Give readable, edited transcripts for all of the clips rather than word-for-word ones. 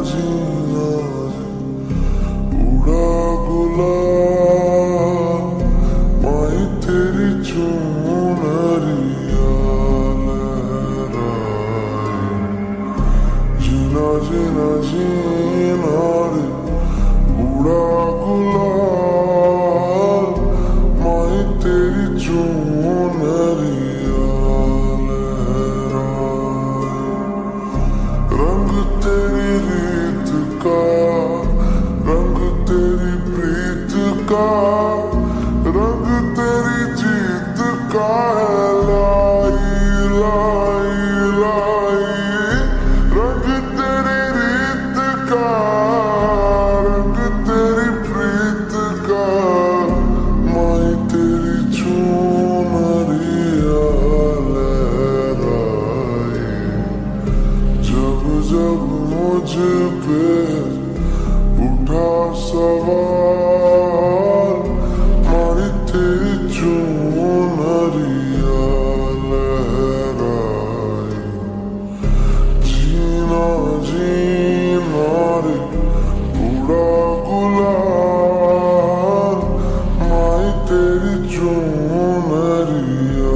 जीना उड़ा गुलाल माही तेरी चुनरिया लहराए। जीना जीना जीना रे उड़ा गुलाल माही तेरी चुनरिया लहराए। रंग तेरी रीत का रंग तेरी प्रीत का रंग तेरी जीत का है लाई लाई लाई। रंग तेरी रीत का रंग तेरी प्रीत का माही तेरी चुनरिया लहराए। जब जब मुझ पे उठा सवाल माही तेरी चुनरिया लहराए। जीना जीना रे उड़ा गुलाल माही तेरी चुनरिया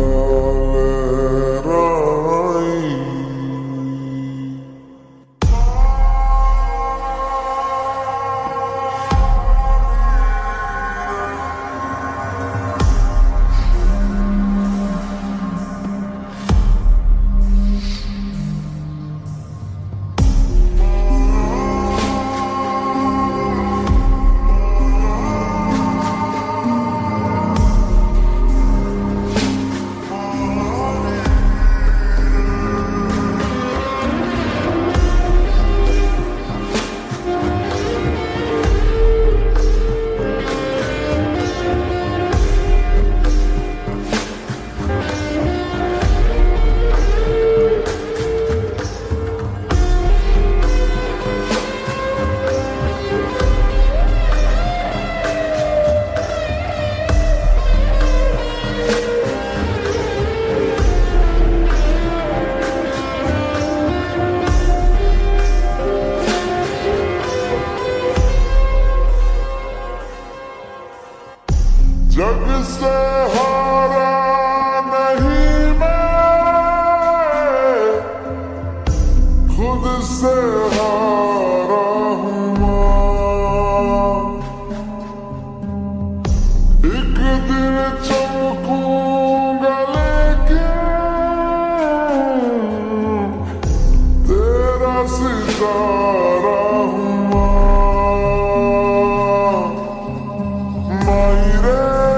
लहराए। जग से हारा नहीं मैं खुद से हारा हूँ माँ। एक दिन चमकूंगा लेकिन तेरा सितारा हूँ माँ। माही रे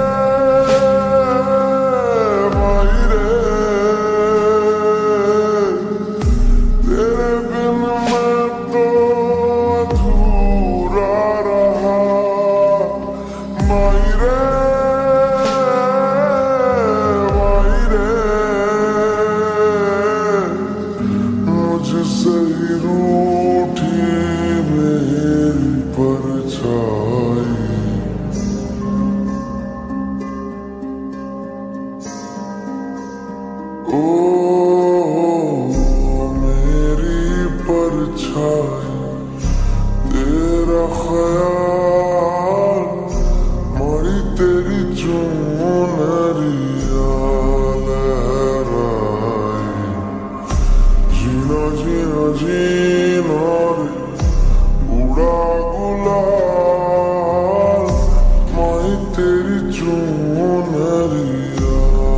मुझसे रूठी मेरी परछाई। ओ मेरी परछाई तेरा ख्याल माही तेरी चुनरिया लहराए। जीना जीना जीना रे उड़ा गुलाल माही तेरी चुनरिया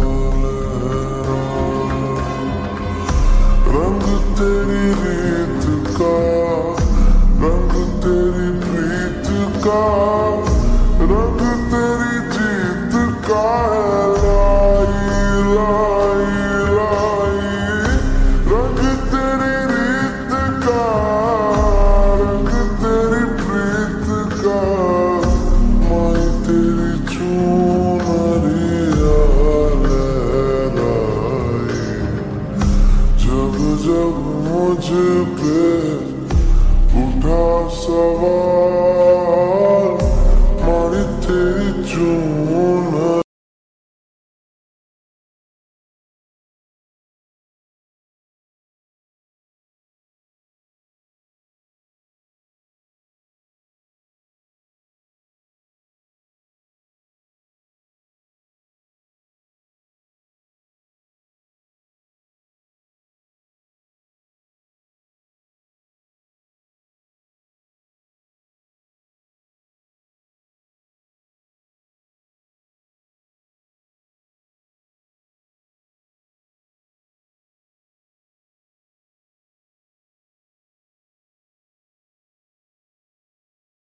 लहराए। रंग तेरी रीत का रंग तेरी प्रीत का रंग तेरी जीत का है लाई लाई लाई। रंग तेरी रीत का रंग तेरी प्रीत का माही तेरी चुनरिया लहराए। जब जब मुझ पे उठा सवाल